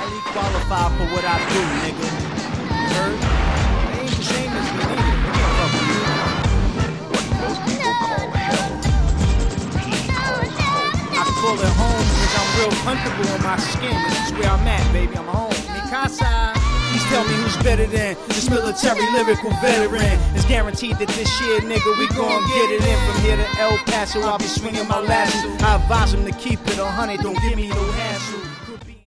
highly qualified for what I do, nigga. You heard? They ain't the same as me, nigga. They can't fuck with you. What most people call hell, he calls home. I call it home because I'm real comfortable in my skin. This is where I'm at, baby. I'm home. Mikasa. Please tell me who's better than this military lyrical veteran. It's guaranteed that this year, nigga, we gon' get it in. From here to El Paso, I'll be swinging my lasso. I advise him to keep it 100, don't give me no hassle.